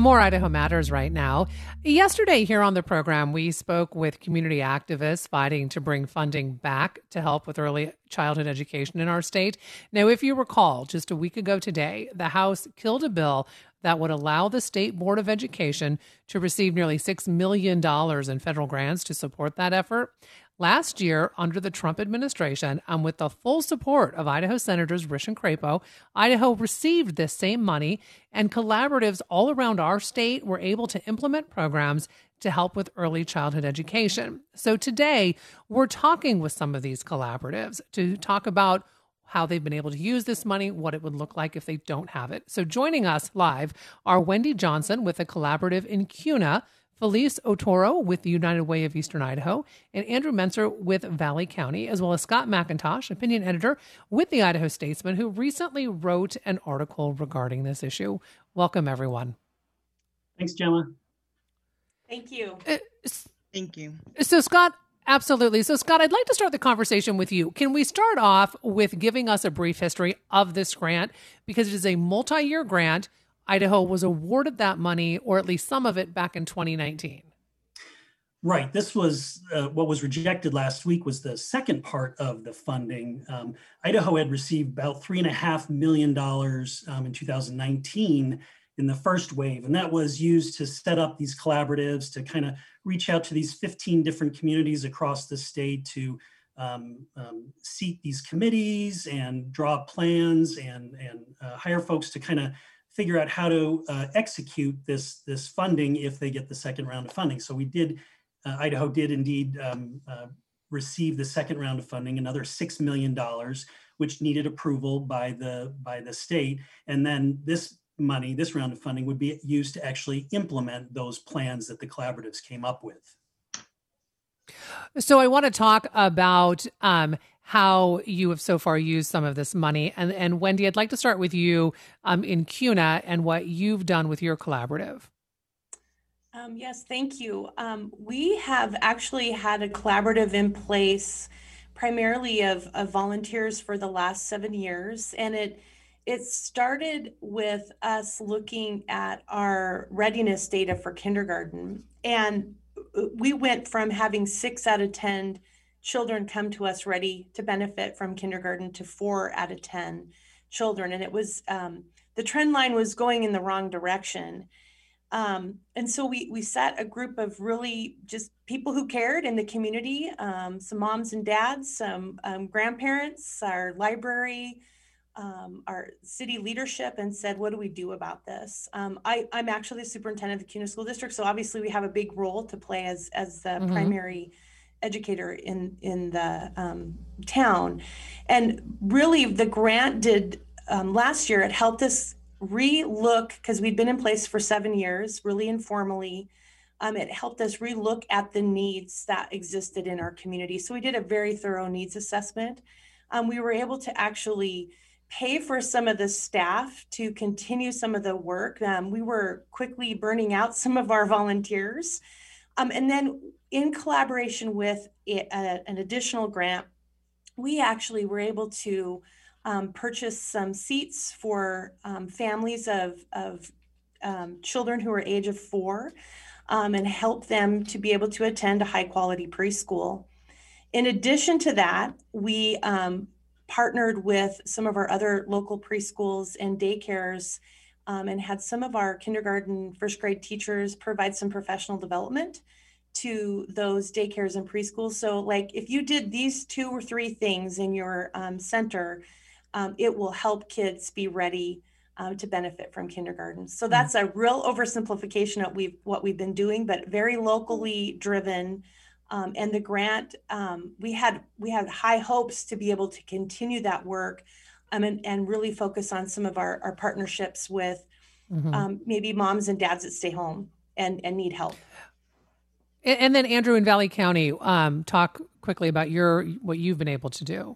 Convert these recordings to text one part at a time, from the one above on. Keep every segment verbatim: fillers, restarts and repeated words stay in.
More Idaho Matters right now. Yesterday here on the program, we spoke with community activists fighting to bring funding back to help with early childhood education in our state. Now, if you recall, just a week ago today, the House killed a bill that would allow the State Board of Education to receive nearly six million dollars in federal grants to support that effort. Last year, under the Trump administration, and with the full support of Idaho Senators Risch and Crapo, Idaho received this same money, and collaboratives all around our state were able to implement programs to help with early childhood education. So today, we're talking with some of these collaboratives to talk about how they've been able to use this money, what it would look like if they don't have it. So joining us live are Wendy Johnson with a collaborative in Kuna, Felice Otoro with the United Way of Eastern Idaho, and Andrew Menser with Valley County, as well as Scott McIntosh, opinion editor with the Idaho Statesman, who recently wrote an article regarding this issue. Welcome, everyone. Thanks, Gemma. Thank you. Uh, Thank you. So, Scott, absolutely. So, Scott, I'd like to start the conversation with you. Can we start off with giving us a brief history of this grant? Because it is a multi-year grant. Idaho was awarded that money, or at least some of it, back in twenty nineteen. Right. This was uh, what was rejected last week was the second part of the funding. Um, Idaho had received about three and a half million dollars um, in two thousand nineteen in the first wave. And that was used to set up these collaboratives to kind of reach out to these fifteen different communities across the state to um, um, seat these committees and draw up plans and, and uh, hire folks to kind of figure out how to uh, execute this, this funding if they get the second round of funding. So we did, uh, Idaho did indeed um, uh, receive the second round of funding, another six million dollars, which needed approval by the, by the state. And then this money, this round of funding would be used to actually implement those plans that the collaboratives came up with. So I want to talk about um, how you have so far used some of this money. And, and Wendy, I'd like to start with you um, in Kuna and what you've done with your collaborative. Um, yes, thank you. Um, we have actually had a collaborative in place primarily of, of volunteers for the last seven years. And it it started with us looking at our readiness data for kindergarten. And we went from having six out of ten children come to us ready to benefit from kindergarten to four out of ten children. And it was, um, the trend line was going in the wrong direction. Um, and so we, we set a group of really just people who cared in the community, um, some moms and dads, some um, grandparents, our library, um, our city leadership, and said, what do we do about this? Um, I, I'm actually the superintendent of the Kuna School District. So obviously we have a big role to play as, as the mm-hmm. primary educator in, in the um, town. And really the grant did, um, last year, it helped us re-look, because we'd been in place for seven years, really informally. Um, it helped us re-look at the needs that existed in our community. So we did a very thorough needs assessment. Um, we were able to actually pay for some of the staff to continue some of the work. Um, we were quickly burning out some of our volunteers. Um, and then in collaboration with a, a, an additional grant, we actually were able to um, purchase some seats for um, families of, of um, children who are age of four um, and help them to be able to attend a high quality preschool. In addition to that, we um, partnered with some of our other local preschools and daycares um, and had some of our kindergarten first grade teachers provide some professional development to those daycares and preschools. So like if you did these two or three things in your um, center, um, it will help kids be ready um, to benefit from kindergarten. So that's a real oversimplification of we've, what we've been doing, but very locally driven. Um, and the grant, um, we had we had high hopes to be able to continue that work um, and, and really focus on some of our, our partnerships with mm-hmm. um, maybe moms and dads that stay home and, and need help. And, and then Andrew in Valley County, um, talk quickly about your what you've been able to do.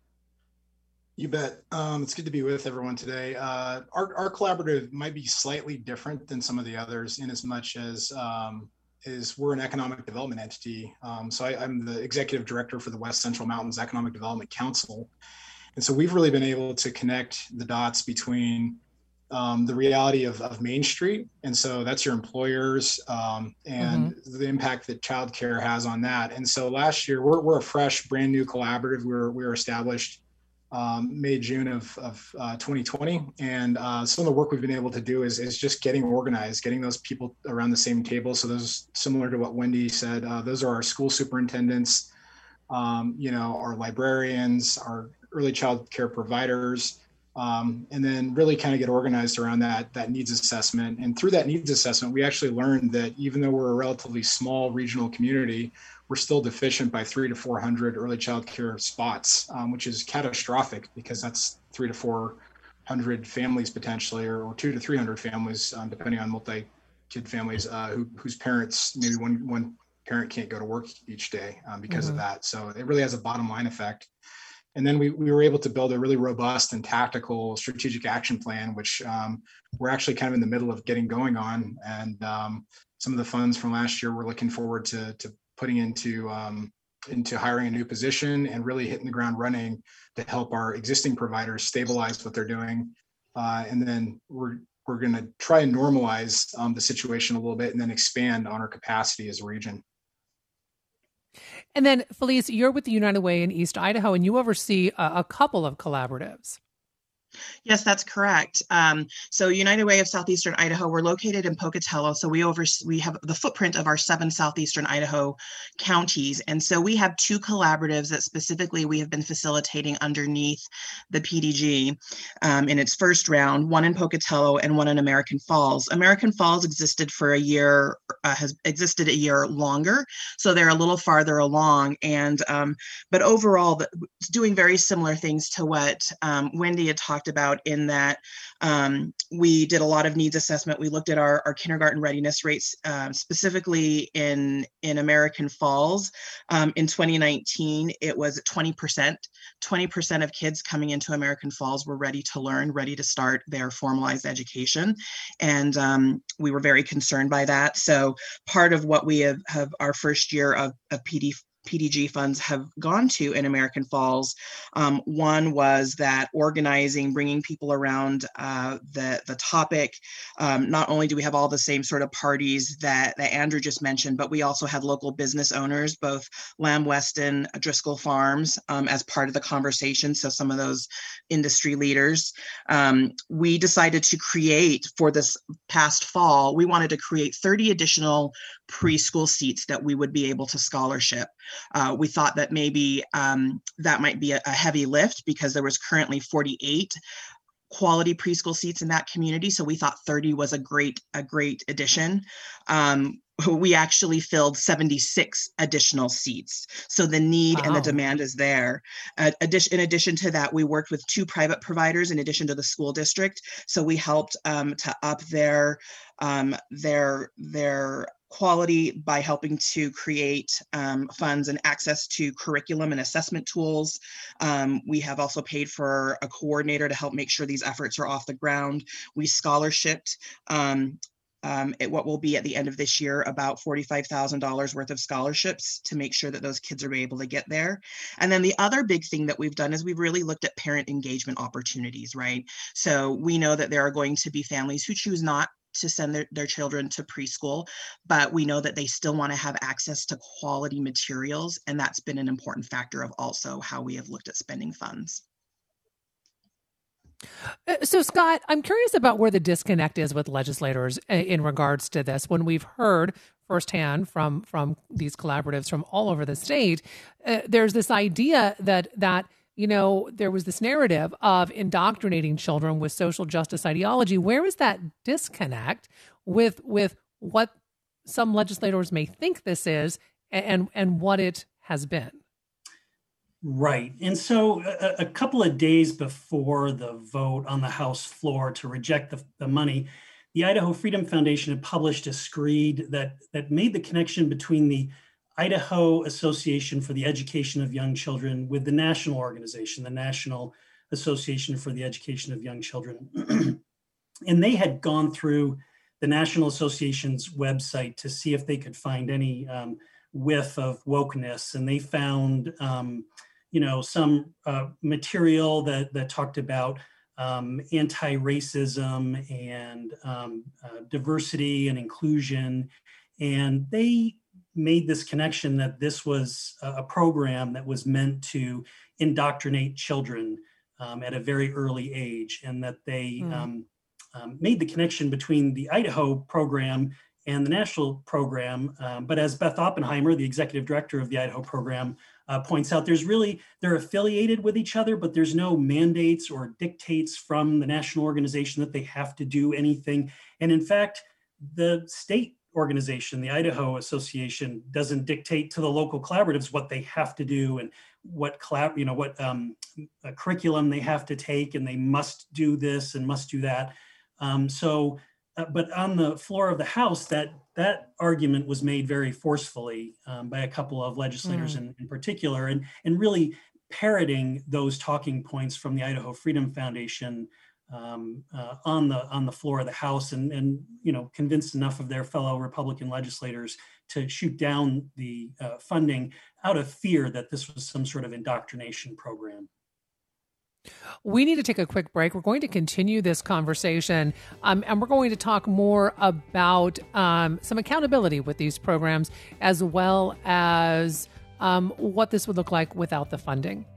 You bet. Um, it's good to be with everyone today. Uh, our, our collaborative might be slightly different than some of the others in as much as um, is we're an economic development entity. Um, so I, I'm the executive director for the West Central Mountains Economic Development Council. And so we've really been able to connect the dots between um, the reality of, of Main Street. And so that's your employers um, and mm-hmm. the impact that childcare has on that. And so last year, we're, we're a fresh, brand new collaborative. We were, we were established um, May, June of, of uh, twenty twenty. And uh, some of the work we've been able to do is, is just getting organized, getting those people around the same table. So those, similar to what Wendy said, uh, those are our school superintendents, um, you know, our librarians, our early child care providers, um, and then really kind of get organized around that, that needs assessment. And through that needs assessment, we actually learned that even though we're a relatively small regional community, we're still deficient by three to four hundred early child care spots, um, which is catastrophic because that's three to four hundred families potentially, or, or two to three hundred families, um, depending on multi-kid families uh, who, whose parents, maybe one, one parent can't go to work each day um, because mm-hmm. of that. So it really has a bottom line effect. And then we, we were able to build a really robust and tactical strategic action plan, which um, we're actually kind of in the middle of getting going on. And um, some of the funds from last year, we're looking forward to, to putting into, um, into hiring a new position and really hitting the ground running to help our existing providers stabilize what they're doing. Uh, and then we're, we're going to try and normalize um, the situation a little bit and then expand on our capacity as a region. And then, Felice, you're with the United Way in East Idaho, and you oversee a, a couple of collaboratives. Yes, that's correct. Um, so United Way of Southeastern Idaho, we're located in Pocatello. So we over we have the footprint of our seven Southeastern Idaho counties. And so we have two collaboratives that specifically we have been facilitating underneath the P D G um, in its first round, one in Pocatello and one in American Falls. American Falls existed for a year, uh, has existed a year longer. So they're a little farther along. And um, but overall, it's doing very similar things to what um, Wendy had talked about, in that um, we did a lot of needs assessment. We looked at our, our kindergarten readiness rates, um, specifically in, in American Falls. Um, in twenty nineteen, it was twenty percent. twenty percent of kids coming into American Falls were ready to learn, ready to start their formalized education. And um, we were very concerned by that. So part of what we have, have our first year of, of P D P D G funds have gone to in American Falls. Um, one was that organizing, bringing people around uh, the, the topic. Um, not only do we have all the same sort of parties that, that Andrew just mentioned, but we also had local business owners, both Lamb Weston, Driscoll Farms, um, as part of the conversation. So some of those industry leaders. Um, we decided to create, for this past fall, we wanted to create thirty additional preschool seats that we would be able to scholarship. Uh, we thought that maybe um, that might be a, a heavy lift because there was currently forty-eight quality preschool seats in that community. So we thought thirty was a great, a great addition. Um, we actually filled seventy-six additional seats. So the need wow. and the demand is there. Uh, addition, in addition to that, we worked with two private providers in addition to the school district. So we helped um, to up their, um, their, their quality by helping to create um, funds and access to curriculum and assessment tools. Um, we have also paid for a coordinator to help make sure these efforts are off the ground. We scholarshiped um, um, at what will be at the end of this year about forty-five thousand dollars worth of scholarships to make sure that those kids are able to get there. And then the other big thing that we've done is we've really looked at parent engagement opportunities, right? So we know that there are going to be families who choose not to send their, their children to preschool, but we know that they still want to have access to quality materials. And that's been an important factor of also how we have looked at spending funds. So Scott, I'm curious about where the disconnect is with legislators in regards to this. When we've heard firsthand from, from these collaboratives from all over the state, uh, there's this idea that, that you know, there was this narrative of indoctrinating children with social justice ideology. Where is that disconnect with with what some legislators may think this is and and what it has been? Right. And so a, a couple of days before the vote on the House floor to reject the, the money, the Idaho Freedom Foundation had published a screed that that made the connection between the Idaho Association for the Education of Young Children with the national organization, the National Association for the Education of Young Children. And they had gone through the National Association's website to see if they could find any um, whiff of wokeness. And they found, um, you know, some uh, material that, that talked about um, anti-racism and um, uh, diversity and inclusion. And they made this connection that this was a program that was meant to indoctrinate children um, at a very early age, and that they mm. um, um, made the connection between the Idaho program and the national program. Um, but as Beth Oppenheimer, the executive director of the Idaho program, uh, points out, there's really, they're affiliated with each other, but there's no mandates or dictates from the national organization that they have to do anything. And in fact, the state organization, the Idaho Association, doesn't dictate to the local collaboratives what they have to do and what collab, you know, what um, curriculum they have to take, and they must do this and must do that. Um, so, uh, but on the floor of the House, that that argument was made very forcefully um, by a couple of legislators mm. in, in particular, and and really parroting those talking points from the Idaho Freedom Foundation um, uh, on the on the floor of the House, and and you know convinced enough of their fellow Republican legislators to shoot down the uh, funding out of fear that this was some sort of indoctrination program. We need to take a quick break. We're going to continue this conversation, um, and we're going to talk more about um, some accountability with these programs, as well as um, what this would look like without the funding.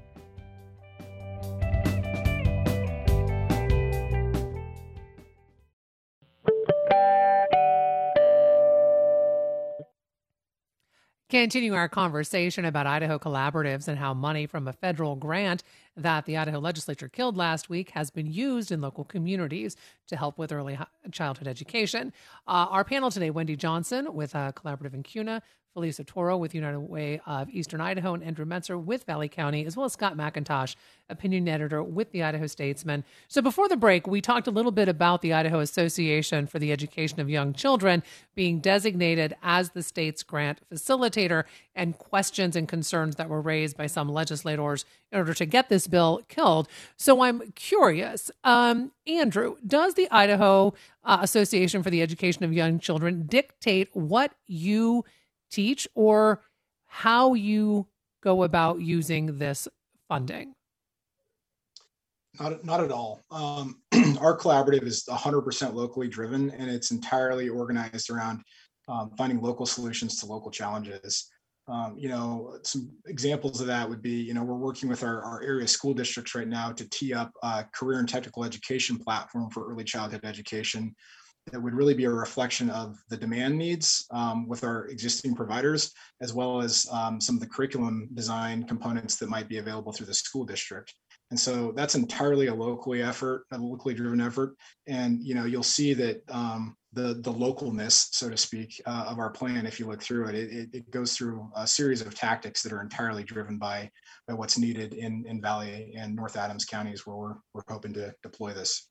Continue our conversation about Idaho collaboratives and how money from a federal grant that the Idaho legislature killed last week has been used in local communities to help with early childhood education. Uh, our panel today, Wendy Johnson with uh, Collaborative in Kuna, Felisa Toro with United Way of Eastern Idaho, and Andrew Metzer with Valley County, as well as Scott McIntosh, opinion editor with the Idaho Statesman. So before the break, we talked a little bit about the Idaho Association for the Education of Young Children being designated as the state's grant facilitator, and questions and concerns that were raised by some legislators in order to get this bill killed. So I'm curious, um, Andrew, does the Idaho uh, Association for the Education of Young Children dictate what you teach or how you go about using this funding? Not, not at all. Um, our collaborative is one hundred percent locally driven, and it's entirely organized around um, finding local solutions to local challenges. Um, you know, some examples of that would be, you know, we're working with our, our area school districts right now to tee up a career and technical education platform for early childhood education that would really be a reflection of the demand needs um, with our existing providers, as well as um, some of the curriculum design components that might be available through the school district. And so that's entirely a locally effort, a locally driven effort. And, you know, you'll see that um, the, the localness, so to speak, uh, of our plan, if you look through it, it, it goes through a series of tactics that are entirely driven by, by what's needed in, in Valley and North Adams counties, where we're, we're hoping to deploy this.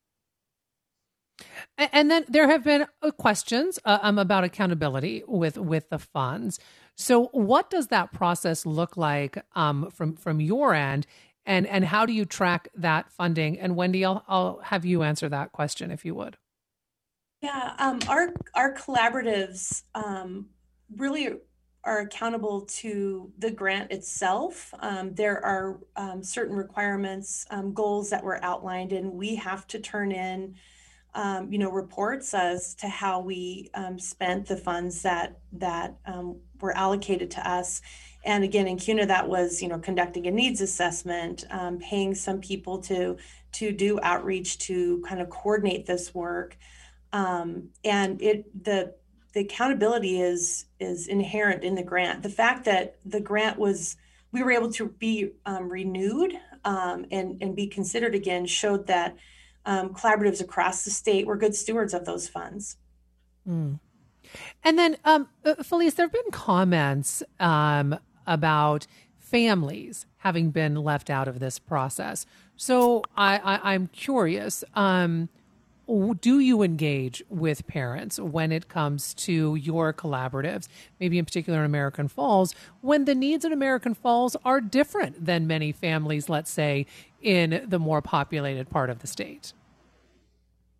And then there have been questions uh, um, about accountability with, with the funds. So what does that process look like um, from, from your end? And, and how do you track that funding? And Wendy, I'll, I'll have you answer that question if you would. Yeah, um, our, our collaboratives um, really are accountable to the grant itself. Um, there are um, certain requirements, um, goals that were outlined, and we have to turn in Um, you know, reports as to how we um, spent the funds that that um, were allocated to us. And again, in Kuna, that was, you know, conducting a needs assessment, um, paying some people to to do outreach to kind of coordinate this work. Um, and it the the accountability is is inherent in the grant. The fact that the grant was, we were able to be um, renewed um, and and be considered again showed that Um, collaboratives across the state were good stewards of those funds. Mm. And then, um, Felice, there have been comments um, about families having been left out of this process. So I, I, I'm curious, um, do you engage with parents when it comes to your collaboratives, maybe in particular in American Falls, when the needs in American Falls are different than many families, let's say, in the more populated part of the state?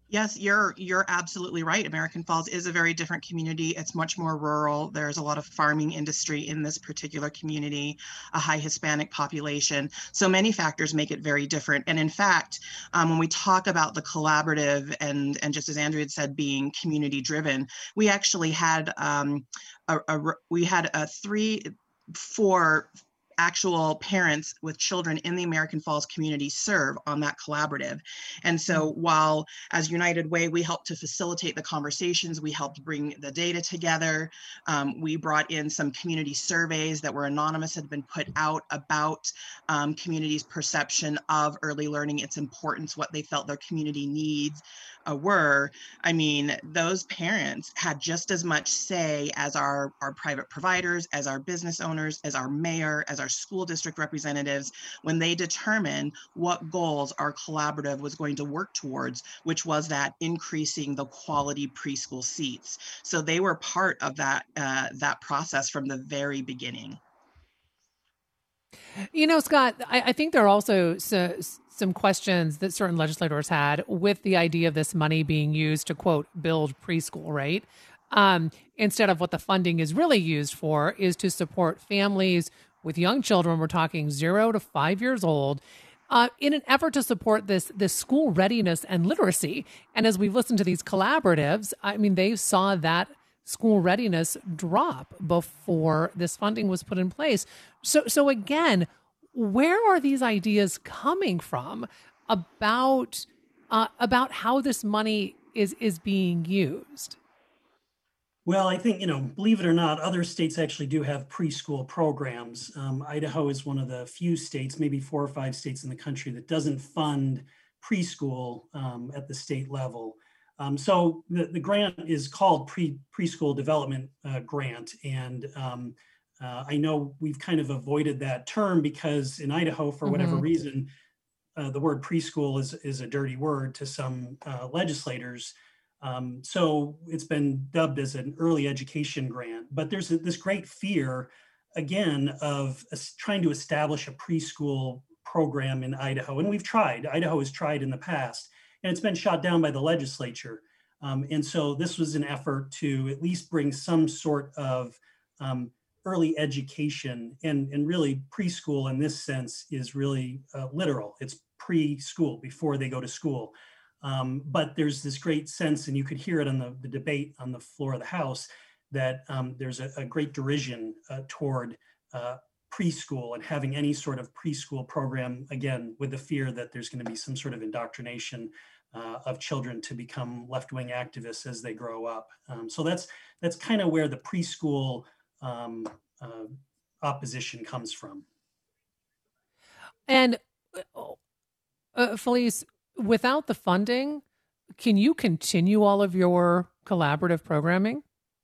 Yes, you're you're absolutely right. American Falls is a very different community. It's much more rural. There's a lot of farming industry in this particular community, a high Hispanic population. So many factors make it very different. And in fact, um, when we talk about the collaborative and, and just as Andrea had said, being community driven, we actually had um, a, a we had a three, four actual parents with children in the American Falls community serve on that collaborative. And so while as United Way, we helped to facilitate the conversations, we helped bring the data together, um, we brought in some community surveys that were anonymous, had been put out about um, communities' perception of early learning, its importance, what they felt their community needs uh, were. I mean, those parents had just as much say as our, our private providers, as our business owners, as our mayor, as our school district representatives, when they determined what goals our collaborative was going to work towards, which was that increasing the quality preschool seats. So they were part of that, uh, that process from the very beginning. You know, Scott, I, I think there are also so, some questions that certain legislators had with the idea of this money being used to, quote, build preschool, right? Um, instead of what the funding is really used for is to support families with young children. We're talking zero to five years old, uh, in an effort to support this, this school readiness and literacy. And as we've listened to these collaboratives, I mean, they saw that school readiness drop before this funding was put in place. So, so again, where are these ideas coming from about uh, about how this money is is being used? Well, I think, you know, believe it or not, other states actually do have preschool programs. Um, Idaho is one of the few states, maybe four or five states in the country, that doesn't fund preschool um, at the state level. Um, so the, the grant is called pre preschool development uh, grant. And um, uh, I know we've kind of avoided that term because in Idaho, for whatever Mm-hmm. reason, uh, the word preschool is, is a dirty word to some uh, legislators. Um, so it's been dubbed as an early education grant. But there's a, this great fear, again, of uh, trying to establish a preschool program in Idaho. And we've tried. Idaho has tried in the past. And it's been shot down by the legislature. Um, and so this was an effort to at least bring some sort of um, early education. And, and really preschool in this sense is really uh, literal. It's preschool, before they go to school. Um, but there's this great sense, and you could hear it on the, the debate on the floor of the House, that um, there's a, a great derision uh, toward uh, preschool and having any sort of preschool program, again, with the fear that there's going to be some sort of indoctrination uh, of children to become left-wing activists as they grow up. Um, so that's that's kind of where the preschool um, uh, opposition comes from. And uh, Felice, without the funding, can you continue all of your collaborative programming?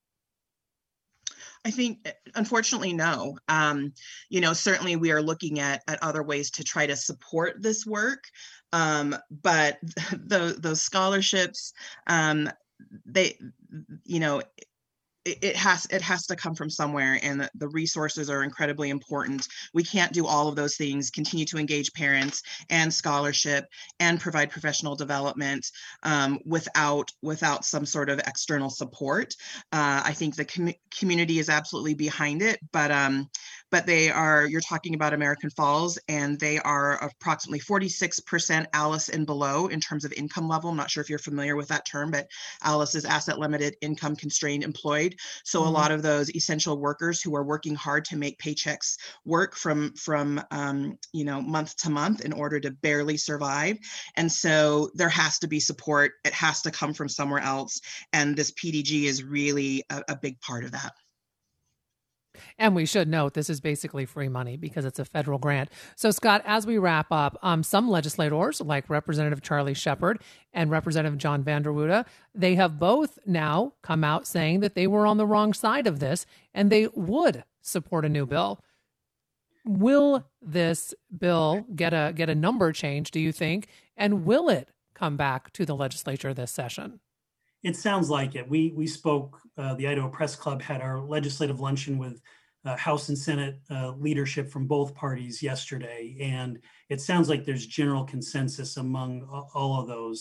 I think, unfortunately, no. Um, you know, certainly we are looking at, at other ways to try to support this work. Um, but the, those scholarships, um, they, you know, it, it has it has to come from somewhere, and the, the resources are incredibly important. We can't do all of those things, continue to engage parents and scholarship and provide professional development um, without without some sort of external support. Uh, I think the com community is absolutely behind it, but um, but they are, you're talking about American Falls, and they are approximately forty-six percent ALICE and below in terms of income level. I'm not sure if you're familiar with that term, but ALICE is asset limited, income constrained, employed. So mm-hmm. a lot of those essential workers who are working hard to make paychecks work from, from um, you know, month to month in order to barely survive. And so there has to be support. It has to come from somewhere else. And this P D G is really a, a big part of that. And we should note this is basically free money because it's a federal grant. So, Scott, as we wrap up, um, some legislators like Representative Charlie Shepherd and Representative John Vanderwoude, they have both now come out saying that they were on the wrong side of this and they would support a new bill. Will this bill get a get a number change, do you think? And will it come back to the legislature this session? It sounds like it. We we spoke, uh, the Idaho Press Club had our legislative luncheon with uh, House and Senate uh, leadership from both parties yesterday. And it sounds like there's general consensus among all of those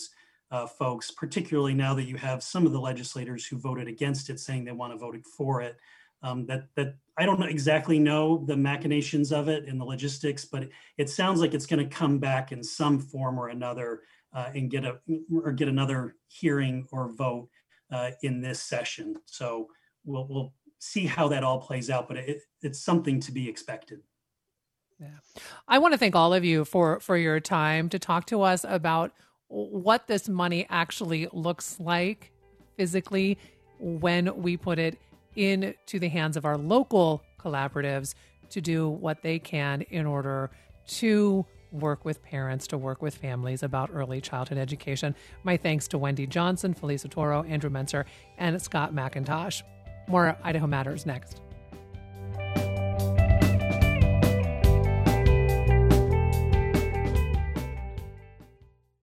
uh, folks, particularly now that you have some of the legislators who voted against it saying they want to vote for it. Um, that that I don't exactly know the machinations of it and the logistics, but it, it sounds like it's going to come back in some form or another uh, and get a or get another hearing or vote uh, in this session. So we'll we'll see how that all plays out, but it, it's something to be expected. Yeah, I want to thank all of you for for your time to talk to us about what this money actually looks like physically when we put it into the hands of our local collaboratives to do what they can in order to work with parents, to work with families about early childhood education. My thanks to Wendy Johnson, Felisa Toro, Andrew Menser, and Scott McIntosh. More Idaho Matters next.